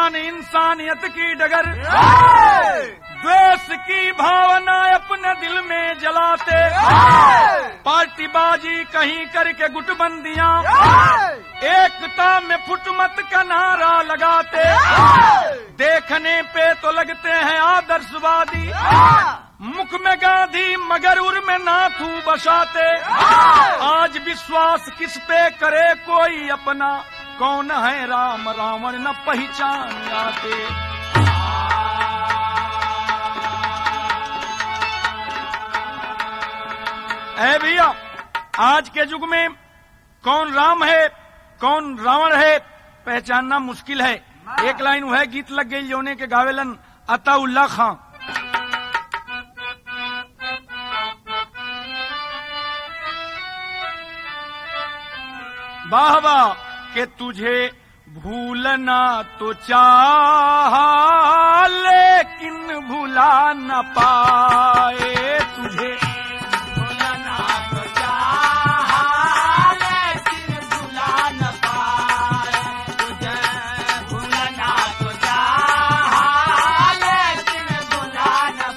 इंसान इंसानियत की डगर द्वेष की भावना अपने दिल में जलाते, पार्टीबाजी कहीं करके गुटबंदियां एकता में फुटमत का नारा लगाते, देखने पे तो लगते हैं आदर्शवादी, मुख में गांधी मगर उर में नाथू बसाते। आज विश्वास किस पे करे कोई अपना, कौन है राम रावण न पहचान आते। ऐ भैया, आज के युग में कौन राम है कौन रावण है पहचानना मुश्किल है। एक लाइन है गीत लग गई योने के गावेलन अताउल्ला खां। वाह वाह के तुझे भूलना तो चाहा लेकिन भुला न पाए, तुझे भूलना तो चाहा लेकिन भुला न पाए, तुझे भूलना तो चाहा लेकिन भुला न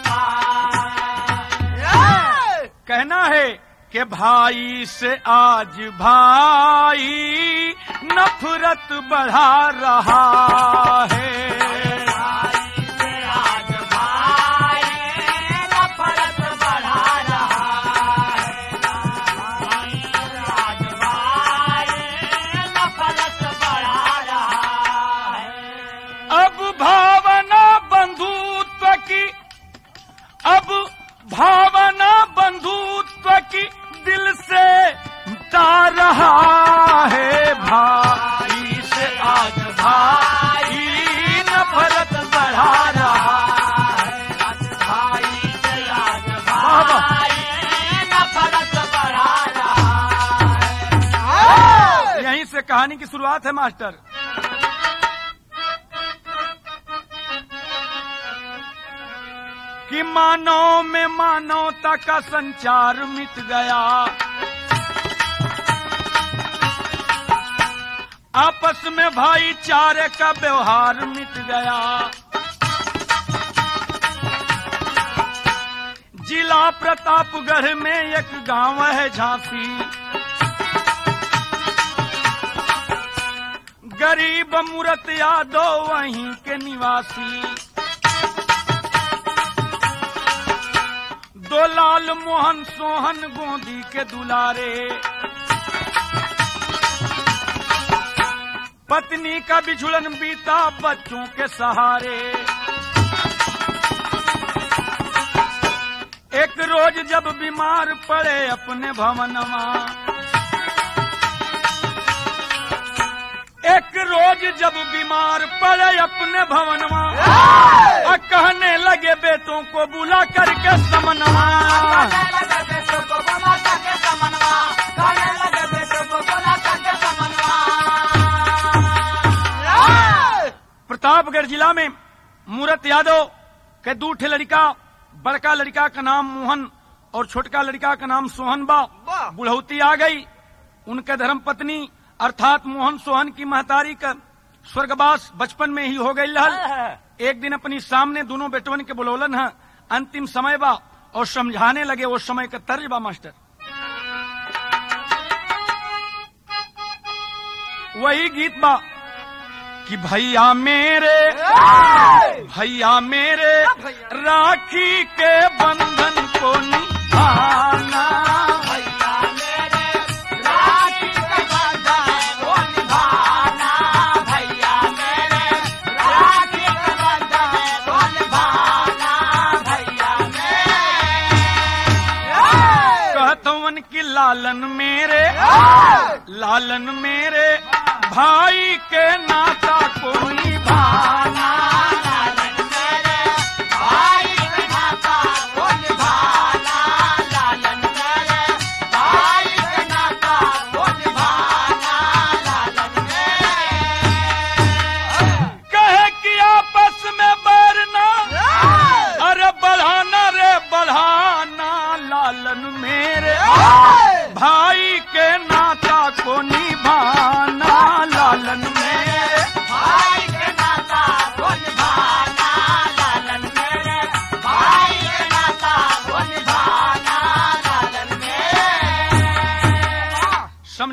पाए। कहना है कि भाई से आज भाई नफरत बढ़ा रहा है, भाई से आज भाई नफरत बढ़ा रहा है, भाई से आज भाई नफरत बढ़ा रहा है। अब भावना बंधुत्व की, अब भावना बंधुत्व की दिल से मिटा रहा है, भाई से आज भाई नफरत बढ़ा रहा है, भाई से आज भाई नफरत बढ़ा रहा है। यहीं से कहानी की शुरुआत है मास्टर। कि मानव में मानवता का संचार मिट गया, आपस में भाईचारे का व्यवहार मिट गया, जिला प्रतापगढ़ में एक गांव है झांसी, गरीब मूरत यादव वहीं के निवासी, दो लाल मोहन सोहन गोंदी के दुलारे, पत्नी का बिछुड़न बीता बच्चों के सहारे। एक रोज जब बीमार पड़े अपने भवनमा, एक रोज जब बीमार पड़े अपने भवनमा, कहने लगे बेटों को बुला करके समनवा, प्रतापगढ़ जिला में मूरत यादव के दूठे लड़का, बड़का लड़का का नाम मोहन और छोटका लड़का का नाम सोहन बा। बुढ़ौती आ गई, उनके धर्म पत्नी अर्थात मोहन सोहन की महतारी का स्वर्गवास बचपन में ही हो गई रहल। एक दिन अपनी सामने दोनों बेटवन के बुलौलन है, अंतिम समय बा और समझाने लगे। वो समय का तर्ज बा मास्टर, वही गीत बा कि भैया मेरे राखी के बंधन को निभाना, भैया मेरे राखी के बंधन को निभाना, भैया मेरे राखी के बंधन को निभाना, भैया मेरे कहतवन की लालन मेरे भाई के नाता को निभाना, लालन मेरे भाई के नाता को निभाना, लालन मेरे भाई के नाता को निभाना, लालन मेरे कहे कि आपस में बैरना, अरे बढ़ाना रे बढ़ाना, लालन मेरे भाई के नाता को निभाना, लालन मेरे भाई के नाता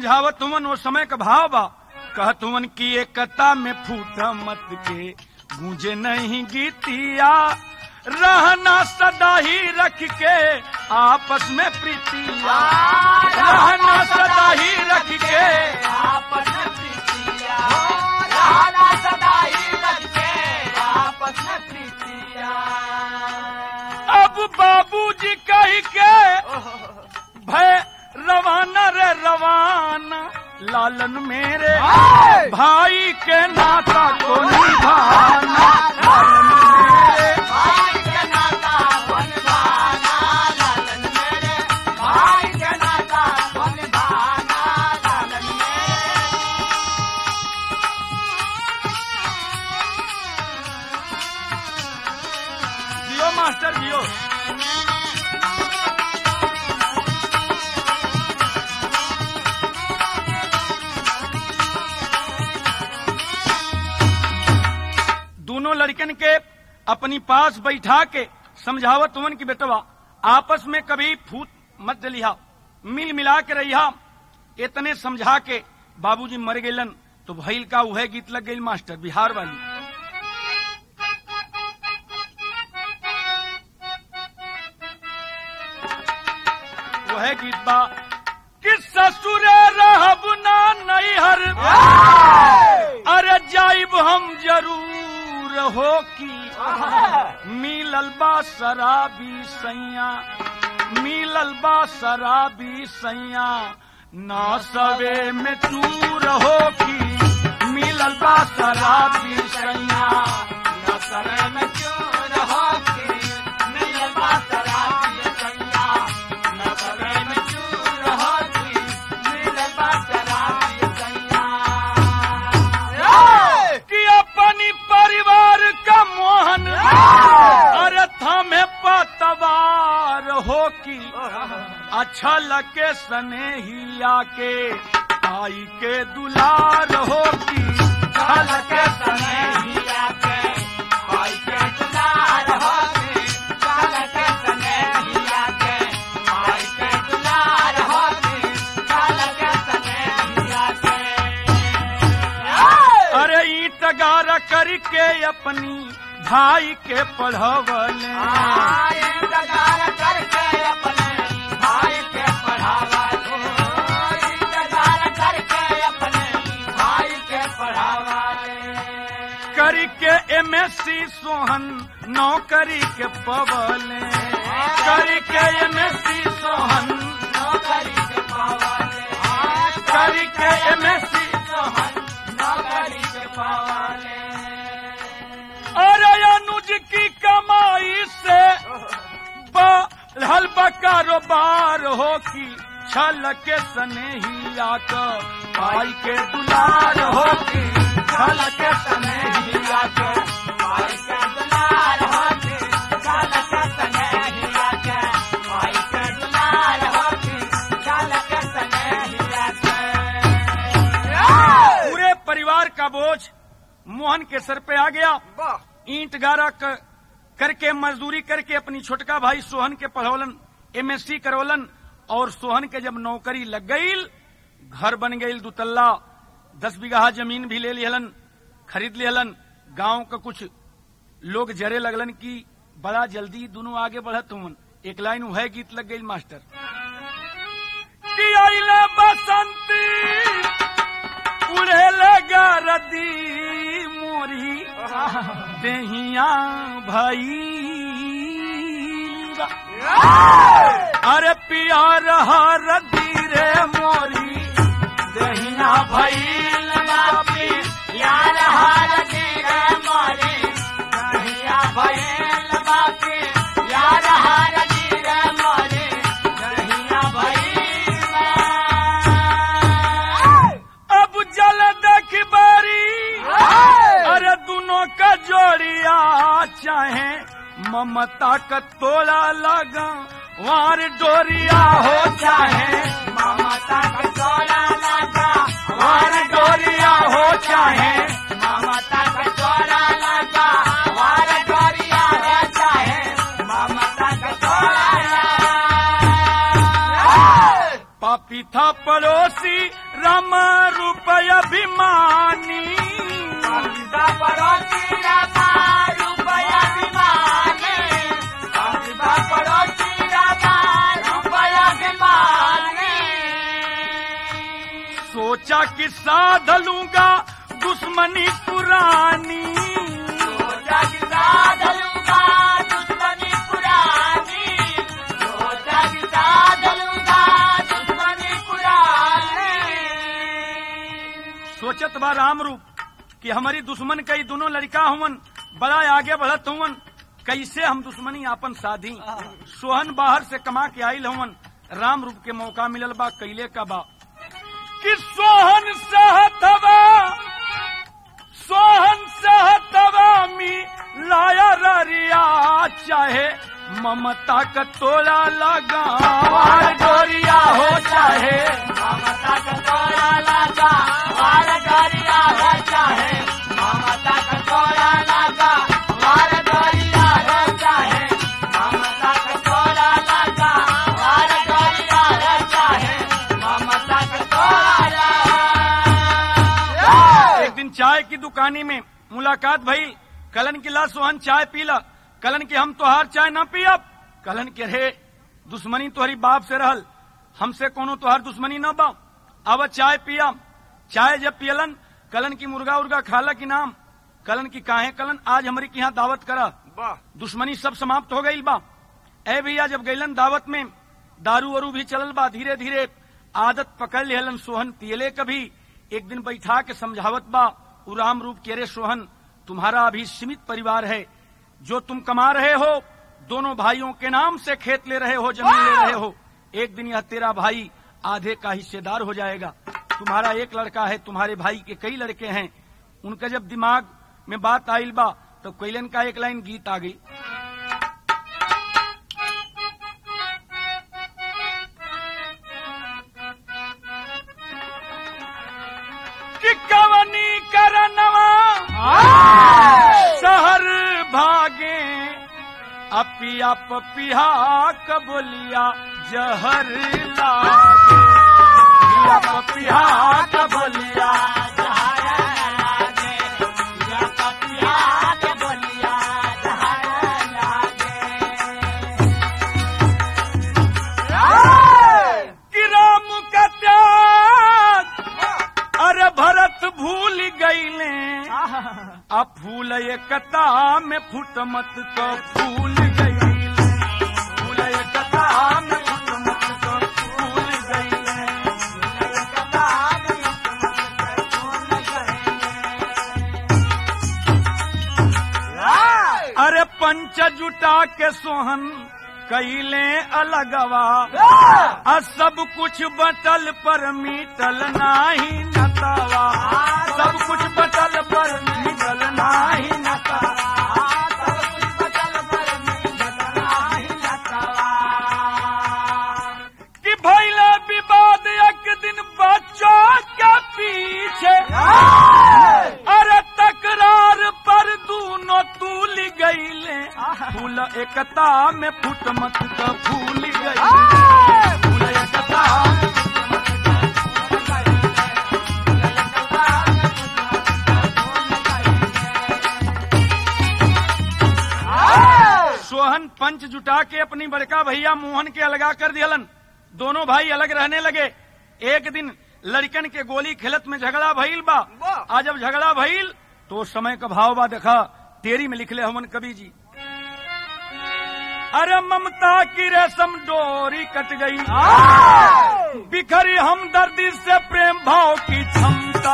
समझावत तुमन वो समय का भाव बा। कह तुमन की एकता में फूट मत के गूंजे नहीं गीतिया, रहना सदा ही रख के आपस में प्रीतिया, रहना सदा ही रख के आपस में प्रीतिया, रहना सदा ही रख के आपस में प्रीतिया। अब बाबूजी कह के भय रवाना रे रवाना, लालन मेरे भाई के नाता को निभाना, लालन मेरे भाई के नाता को निभाना, लालन मेरे भाई के नाता को निभाना, लालन जियो मास्टर जियो। दोनों लड़कन के अपनी पास बैठा के समझावत तुमन की बेटवा आपस में कभी फूट मत डलिहा, मिल मिला के रहिहा। इतने समझा के बाबूजी मर गेलन तो भइल का वह गीत लग गई मास्टर बिहार वाली। वह गीत बा कि ससुरे रहब ना नैहर, अरे जाइब हम जरूर हो की, मिलल बा शराबी सैया, मिलल बा शराबी सैया, ना सवे में चूर हो की, मिलल बा शराबी सैया, ना सवे में चूर हो की, मिलल बा शराबी सैया, ना सवे में चूर हो की, मिलल बा शराबी सैया। कि अपनी परिवार का मोहन अरे थामे पतवार हो की, अच्छा लगे सने ही आके आई के दुलार हो की, अच्छा लगे सने ही आके आई के दुलार हो की, अच्छा लगे सने ही आके आई के दुलार हो की, अच्छा लगे सने ही आके। अरे ईट गारा करके अपनी भाई के पढ़वले, इंतजार करके अपने भाई के पढ़ावले, इंतजार करके अपने भाई के पढ़ावले। करके MSc सोहन नौकरी के पवले, करके MSc सोहन नौकरी के पावले, करके MSc सोहन नौकरी के पावले। अरे अनुज की कमाई से बढ़ल बा कारोबार हो की, छल के सने ही आकर पाई के दुलार हो की, छल के सने ही आकर भाई के दुलार हो की, छल के सने ही आके, भाई के दुलार हो की, छल के सने ही आके। पूरे परिवार का बोझ मोहन के सर पे आ गया। ईंट गारा करके मजदूरी करके अपनी छोटका भाई सोहन के पढ़ौलन, MSc करवलन, और सोहन के जब नौकरी लग गई, घर बन गई 2 तल्ला, 10 बीघा जमीन भी ले लिहलन, खरीद लिहलन। गांव का कुछ लोग जरे लगलन कि बड़ा जल्दी दोनों आगे बढ़त हुन। एक लाइन वह गीत लग गई मास्टर कि आइले बसंती उड़े लगा रदी मोरी देहिया भाई, अरे प्यार रदी रे मोरी देहिया भाई, यार हारदी रे मोरी दहिया भइल बाकी, यार हारदी रे मोरी दहिया भइल। अब जल देख बारी अरे दोनों का जोड़िया, चाहे ममता का तोड़ा लगा वार डोरिया हो, चाहे ममता का तोड़ा लगा वार डोरिया हो, चाहे ममता का तोड़ा लगा वार डोरिया हो, चाहे ममता का तोड़ा लगा। पापी था पड़ोसी राम रूप अभिमानी। कविता पड़ोसी रामा रुपया विमाने, कविता पड़ोसी रामा रुपया विमाने। सोचा कि साध लूंगा दुश्मनी पुरानी। सोचा कि साध लूंगा दुश्मनी पुरानी, सोचा कि साध लूंगा दुश्मनी पुरानी। सोचत बा राम रूप कि हमारी दुश्मन कई दोनों लड़का हुवन, बड़ा आगे बढ़त हुवन, कैसे हम दुश्मनी आपन साधी। सोहन बाहर से कमा के आयल हुवन, राम रूप के मौका मिलल बा कैले का बा कि सोहन सहतवा मी लाया ररिया, चाहे ममता का तोड़ा लगा वार गोरिया हो, चाहे ममता का तोड़ा लगा वार गोरिया हो, चाहे ममता का तोड़ा लगा वार गोरिया हो, चाहे ममता का तोड़ा लगा वार गोरिया हो, चाहे ममता का तोड़ा लगा। एक दिन चाय की दुकानी में मुलाकात भइल। कलन की ला सोहन चाय पीला। कलन के हम तोहार चाय न पियब। कलन के रे दुश्मनी तोहरी बाप से रहल, हमसे कोनो तोहार दुश्मनी न बा, अब चाय पिया। चाय जब पियलन कलन की मुर्गा उर्गा खाला की नाम। कलन की काहे कलन आज हमारी की यहाँ दावत करा, दुश्मनी सब समाप्त हो गई बा। ए भैया जब गईलन दावत में दारू वारू भी चलल बा, धीरे धीरे आदत पकड़ लेहलन सोहन पियले। कभी एक दिन बैठा के समझावत बा उ राम रूप के रे सोहन, तुम्हारा अभी सीमित परिवार है, जो तुम कमा रहे हो दोनों भाइयों के नाम से खेत ले रहे हो, जमीन ले रहे हो, एक दिन यह तेरा भाई आधे का हिस्सेदार हो जाएगा। तुम्हारा एक लड़का है, तुम्हारे भाई के कई लड़के हैं। उनका जब दिमाग में बात आइल बा तो कैलन का एक लाइन गीत आ गई कि कवनी करनवा शहर भागे अपिया पपिया कबोलिया जहर लागे, पिया पपिया कबोलिया जहर लागे, पिया पपिया कबोलिया जहर लागे। कि राम का त्याग अरे भरत भूल गईले, अब फूल एकता में फुट मत तो फूल गईले, फूल एकता में फुट मत तो फूल गईले, अरे पंच जुटा के सोहन कैले अलगवा, सब कुछ बटल पर मीटल नाही नतवा, सब कुछ बटल पर मीटल नाही नतवा, सब कुछ बटल पर मीटल नाही नतवा। कि भइले विवाद एक दिन बच्चों के पीछे, अरे तकरार पर दोनों तूल गईले, फूल एकता में फुट मत तो फूल गई, फूल एकता सोहन पंच जुटा के अपनी बड़का भैया मोहन के अलगा कर दियलन। दोनों भाई अलग रहने लगे। एक दिन लड़कन के गोली खेलत में झगड़ा भइल बा। आज जब झगड़ा भइल तो समय का भाव बा देखा, तेरी में लिखले हमन कवि जी, अरे ममता की रेशम डोरी कट गई, बिखरी हमदर्दी से प्रेम भाव की क्षमता,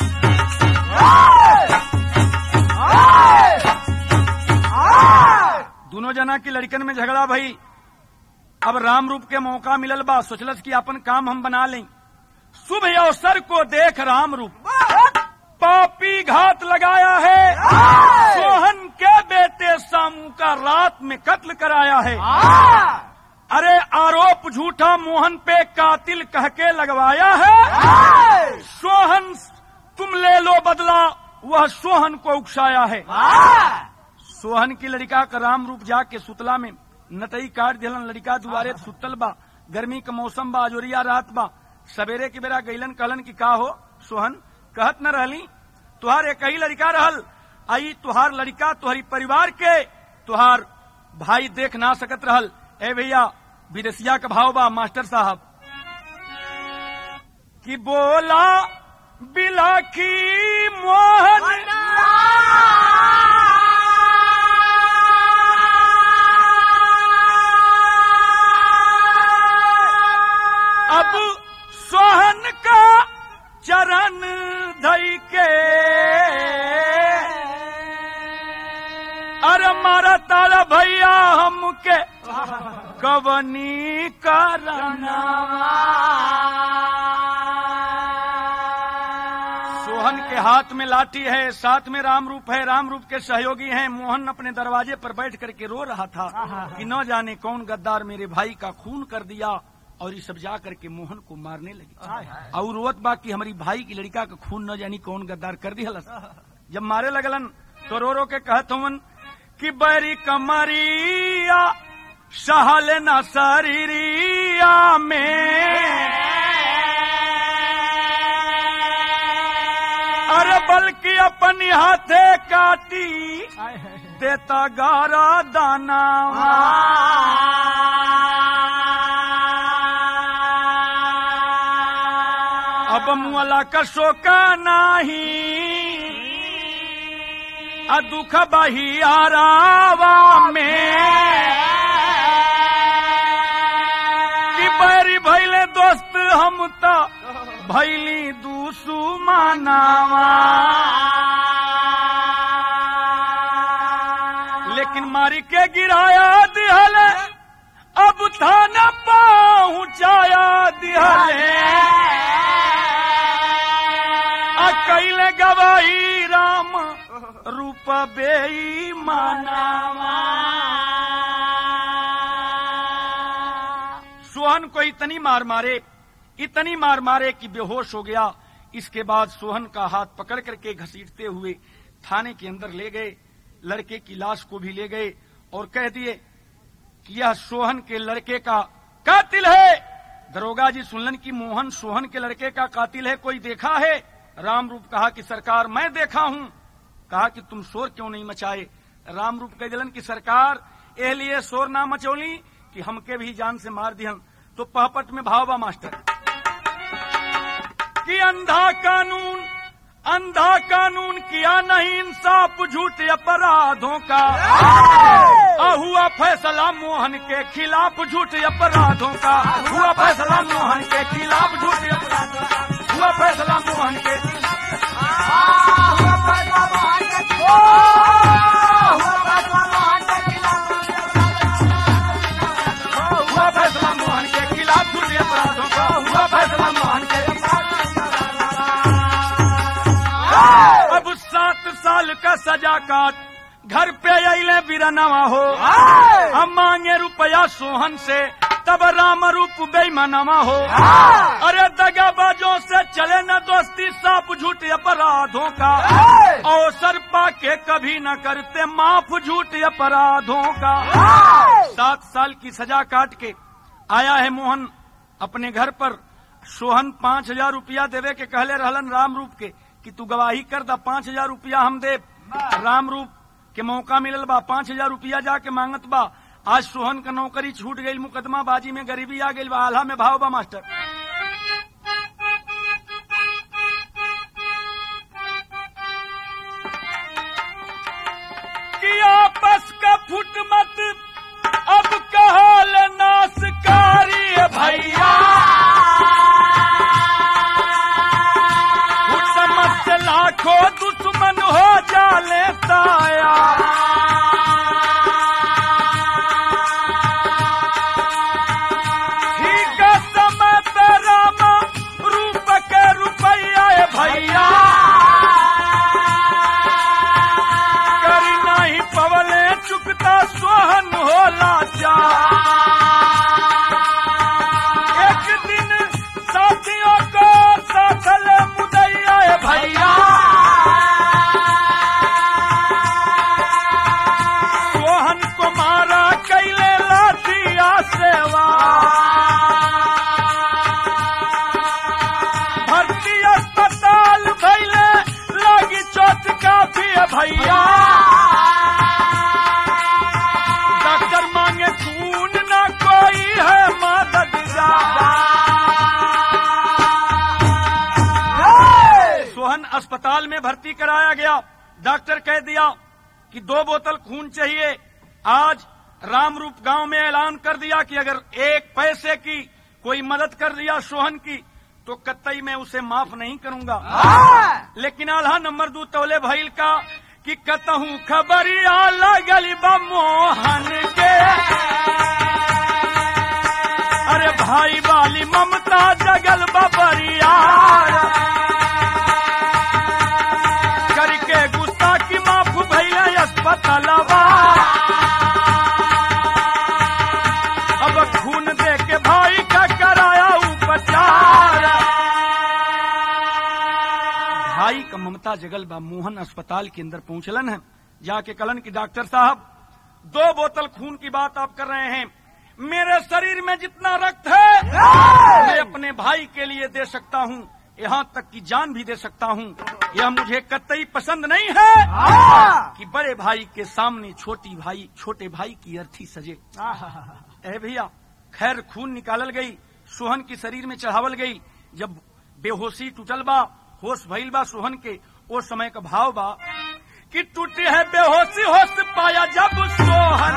दोनों जना की लड़कन में झगड़ा भई। अब राम रूप के मौका मिलल बा, सोचलस कि अपन काम हम बना लें। शुभ अवसर को देख राम रूप पापी घात लगाया है, सोहन के बेटे सामू का रात में कत्ल कराया है। अरे आरोप झूठा मोहन पे कातिल कह के लगवाया है, सोहन तुम ले लो बदला, वह सोहन को उकसाया है। सोहन की लड़का का राम रूप जाके सुतला में नटई काट दिलन। लड़का दुआरे सुतल बा, गर्मी का मौसम बा, जोरिया रात बा, सवेरे की बेरा गईलन कहलन कि का हो सोहन, कहत न रहली तुहार एक ही लड़का रहल, आई तुहार लड़का तुहरी परिवार के तुहार भाई देख ना सकत रहल। ए भैया विदेशिया का भाव बा मास्टर साहब कि बोला बिलाखी मोहन अब सोहन का चरण धई के अरे मारा तारा भैया हमके कवनी करना। सोहन के हाथ में लाठी है, साथ में राम रूप है, राम रूप के सहयोगी हैं। मोहन अपने दरवाजे पर बैठ करके रो रहा था कि न जाने कौन गद्दार मेरे भाई का खून कर दिया, और ये सब जा करके मोहन को मारने लगे। और रोवत बा कि हमारी भाई की लड़का का खून न जानी कौन गद्दार कर दिया। जब मारे लगलन तो रो रो के कहत हवन कि बैरी कमरिया सहल न शरीरिया में, अरे बल्कि अपनी हाथे काटी देता गारा दाना। अब मुअला का शोका नाही दुख बही आरावा में, कि बैरी भैले दोस्त हम तो भैली दुश्मनावा। लेकिन मारी के गिराया दिहल, अब थाना पहुंचाया दिहले, कैले गवाही राम रूप बेईमानावा। सोहन को इतनी मार मारे कि बेहोश हो गया। इसके बाद सोहन का हाथ पकड़ करके घसीटते हुए थाने के अंदर ले गए, लड़के की लाश को भी ले गए और कह दिए कि यह सोहन के लड़के का कातिल है। दरोगा जी सुनलन कि मोहन सोहन के लड़के का कातिल है, कोई देखा है? राम रूप कहा कि सरकार मैं देखा हूं। कहा कि तुम शोर क्यों नहीं मचाए? राम रूप कह दिलन कि सरकार ए लिए शोर ना मचौली कि हमके भी जान से मार दिहन। तो पहपट में भावा मास्टर कि अंधा कानून किया नहीं इंसाफ झूठ अपराधों का, हुआ फैसला मोहन के खिलाफ झूठ अपराधों का, हुआ फैसला मोहन के खिलाफ झूठ अपराधों का, हुआ फैसला मोहन के खिलाफ झूठ अपराधों का, हुआ फैसला मोहन के। अब 7 साल का सजा काट घर पे अइले बिरनवा हो, हम मांगे रुपया सोहन से तब राम रूप बेईमानवा हो। अरे दगाबाजों से चले न दोस्ती साफ झूठ अपराधों का, अवसर पाके कभी न करते माफ झूठ अपराधों का। 7 साल की सजा काट के आया है मोहन अपने घर पर। सोहन 5000 रुपया देवे के कहले रहलन राम रूप के कि तू गवाही कर दा, 5000 रुपया हम दे। राम रूप के मौका मिलल बा, 5000 रुपया जाके मांगत बा। आज सोहन का नौकरी छूट गई, मुकदमा बाजी में गरीबी आ गई बा। आल्हा में भाव बा मास्टर कि आपस का फुट मत अब कहल नाशकारी भैया, फुट मत लाखों दुश्मन हो जाले ताया। ठीक समय पे अस्पताल में भर्ती कराया गया। डॉक्टर कह दिया कि 2 बोतल खून चाहिए। आज रामरूप गांव में ऐलान कर दिया कि अगर 1 पैसे की कोई मदद कर दिया सोहन की तो कतई मैं उसे माफ नहीं करूंगा। लेकिन आल्हा नंबर 2 तौले भइल का कि कतहूं खबरिया लगल बा मोहन के, अरे भाई वाली ममता जगल बबरिया, करके गुस्सा की माफ भैया अस्पतालवा, अब खून दे के भाई का कराया उपचार। भाई का ममता जगल बा मोहन अस्पताल के अंदर पहुंचलन है। जाके कलन की डॉक्टर साहब 2 बोतल खून की बात आप कर रहे हैं, मेरे शरीर में जितना रक्त है मैं अपने भाई के लिए दे सकता हूं, यहाँ तक कि जान भी दे सकता हूं। यह मुझे कतई पसंद नहीं है कि बड़े भाई के सामने छोटे भाई की अर्थी सजे। ए भैया, खैर खून निकालल गई, सोहन की शरीर में चढ़ावल गई। जब बेहोशी टूटल बा, होश भइल बा सोहन के, ओ समय का भाव बा कि टूटे है बेहोशी होश पाया जब सोहन,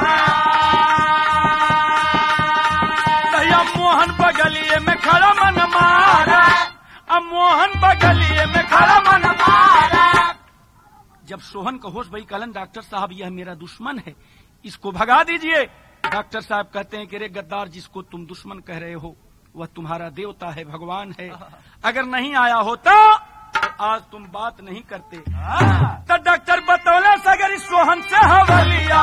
तैया मोहन बगलिए में खड़ा मन मारा, अब मोहन बगलिए में खड़ा मन मारा। जब सोहन का होश भई कलन डॉक्टर साहब यह मेरा दुश्मन है, इसको भगा दीजिए। डॉक्टर साहब कहते हैं कि रे गद्दार, जिसको तुम दुश्मन कह रहे हो वह तुम्हारा देवता है, भगवान है। अगर नहीं आया होता तो आज तुम बात नहीं करते। तो डॉक्टर बतौले सगर इस सोहन से हवलिया,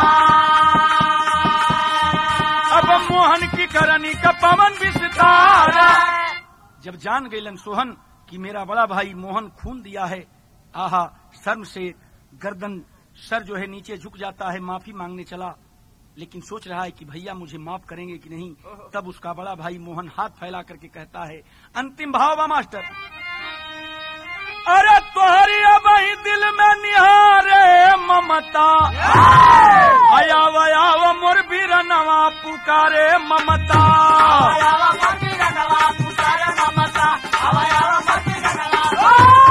अब मोहन की करनी का पवन विस्तारा। जब जान गईलन सोहन कि मेरा बड़ा भाई मोहन खून दिया है, आहा, शर्म से गर्दन सर जो है नीचे झुक जाता है, माफी मांगने चला, लेकिन सोच रहा है कि भैया मुझे माफ करेंगे कि नहीं। तब उसका बड़ा भाई मोहन हाथ फैला करके कहता है, अंतिम भाव बा मास्टर, अरे तोहरी अब ही दिल में निहारे ममता, आयाव आयाव मोर बीरनवा पुकारे ममता, आयाव मोर बीरनवा पुकारे ममता, आयाव मोर बीरनवा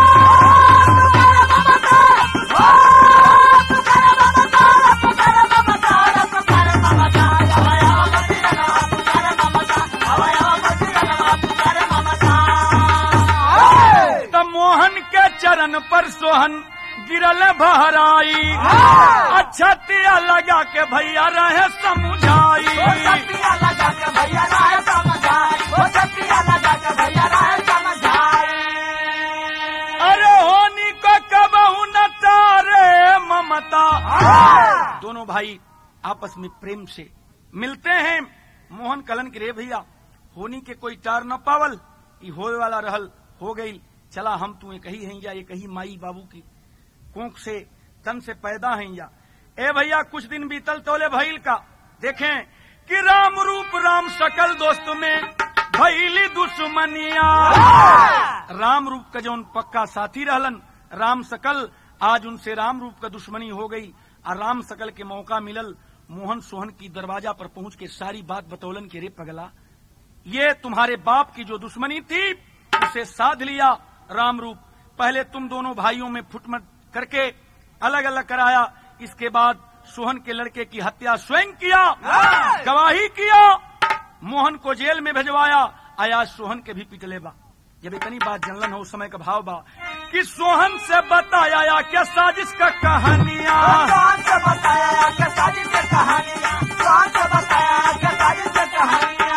चरण पर सोहन गिरल बहराई, अच्छा तिया लगा के भैया रहे समझाई, तिया लगा के भैया रहे समझाई, तिया लगा के भैया रहे समझाई। अरे होनी को कबहू न तारे ममता। दोनों भाई आपस में प्रेम से मिलते हैं। मोहन कलन के रे भैया होनी के कोई टार न पावल, ई होए वाला रहल हो गई, चला हम तू एक ही हैं या एक ही माई बाबू की कोख से तन से पैदा हैं या। ए भैया कुछ दिन बीतल तोले भइल का देखें कि राम रूप राम शकल दोस्त में भइली दुश्मनिया। राम रूप का जो पक्का साथी रहलन राम शकल, आज उनसे राम रूप का दुश्मनी हो गई। और राम शकल के मौका मिलल, मोहन सोहन की दरवाजा पर पहुंच के सारी बात बतौलन के रे पगला, ये तुम्हारे बाप की जो दुश्मनी थी उसे साध लिया राम रूप। पहले तुम दोनों भाइयों में फुटमट करके अलग अलग कराया, इसके बाद सोहन के लड़के की हत्या स्वयं किया, गवाही किया, मोहन को जेल में भिजवाया। आया सोहन के भी पिटले बा। जब इतनी बात जनलन हो उस समय का भाव बा कि सोहन से बताया क्या साजिश का कहानियां, सोहन से बताया क्या साजिश का कहानियां, सोहन से बताया क्या साजिश का कहानियां।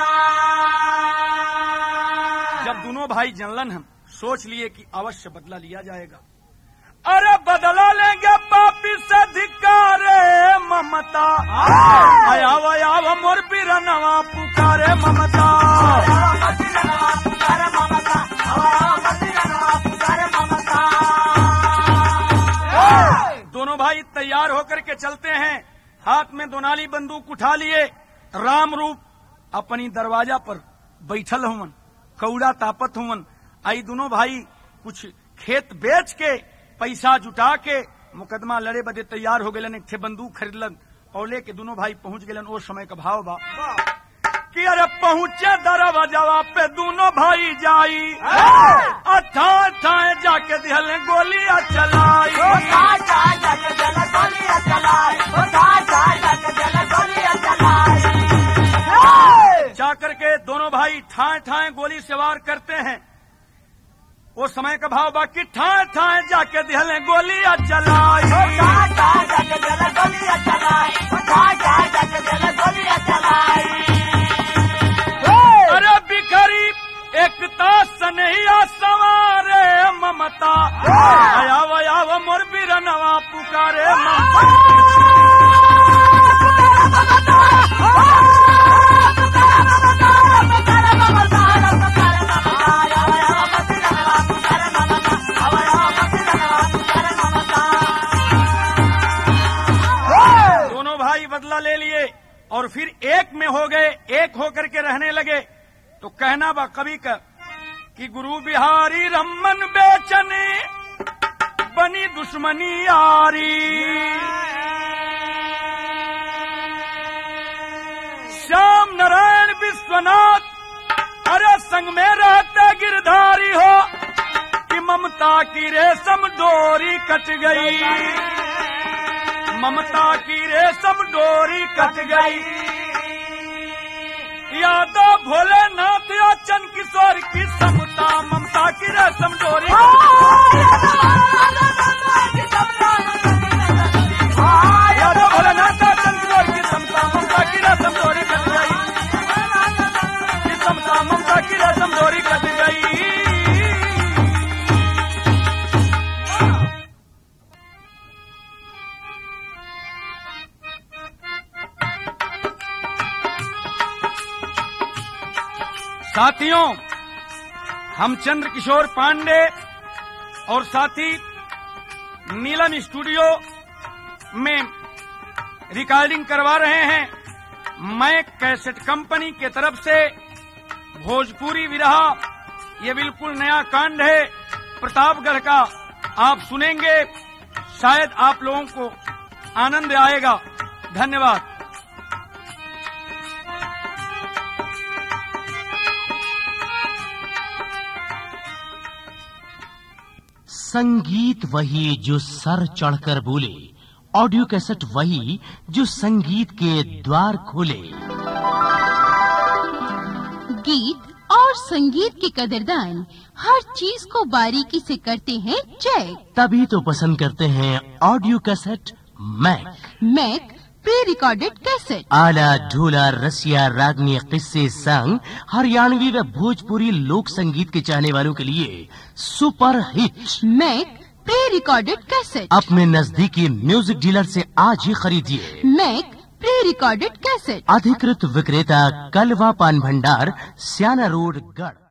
जब दोनों भाई जनलन हम सोच लिए कि अवश्य बदला लिया जाएगा। अरे बदला लेंगे पापी से धिक्कारे ममता, आयाव आयाव मोर बीरनवा पुकारे ममता, पुकारे ममता, पुकारे ममता। दोनों भाई तैयार होकर के चलते हैं, हाथ में दोनाली बंदूक उठा लिए। राम रूप अपनी दरवाजा पर बैठल हुवन, कौड़ा तापत हुवन। आई दोनों भाई कुछ खेत बेच के पैसा जुटा के मुकदमा लड़े बदे तैयार हो गए। एक थे बंदूक खरीदलन और लेके दोनों भाई पहुंच गए। ओ समय का भाव बा कि अरे पहुँचे दरवाजा पे दोनों भाई जाई अठा ठाए जाके दिहल गोलियां चलाई। जाकर के दोनों भाई ठाए ठाए गोली सवार करते हैं। वो समय का भाव बाकी ठाए ठाए जाके दिहल गोलियां चलाई। अरे बिखरी एकता सनहिया सवारे ममता आयाव मोर बिरनवा पुकारे दोनों भाई बदला ले लिए और फिर एक में हो गए, एक होकर के रहने लगे। तो कहना बा कवि का कि गुरु बिहारी रमन बेचने बनी दुश्मनी यारी। श्याम नारायण विश्वनाथ अरे संग में रहते गिरधारी हो कि ममता की रेशम डोरी कट गई, ममता की रेशम डोरी कट गई। यादव भोलेनाथ या चंद किशोर की समता ममता की रेशम डोरी यादव भोलेनाथ या चंद किशोर की समता ममता की रेशम डोरी कट गई, की समता ममता की रेशम डोरी कट गई। साथियों, हम चंद्र किशोर पांडे और साथी नीलम स्टूडियो में रिकॉर्डिंग करवा रहे हैं। मैं कैसेट कंपनी के तरफ से भोजपुरी विरहा, ये बिल्कुल नया कांड है प्रतापगढ़ का, आप सुनेंगे, शायद आप लोगों को आनंद आएगा। धन्यवाद। संगीत वही जो सर चढ़कर बोले, ऑडियो कैसेट वही जो संगीत के द्वार खोले। गीत और संगीत के कदरदान हर चीज को बारीकी से करते हैं चेक, तभी तो पसंद करते हैं audio cassette Mac pre recorded cassette. आला ढोला रसिया रागनी किस्से संग हरियाणवी व भोजपुरी लोक संगीत के चाहने वालों के लिए super hit Mac pre recorded cassette अपने नजदीकी म्यूजिक डीलर से आज ही खरीदिए। मैक प्री रिकॉर्डेड कैसेट अधिकृत विक्रेता कलवा पान भंडार, सियाना रोड, गढ़।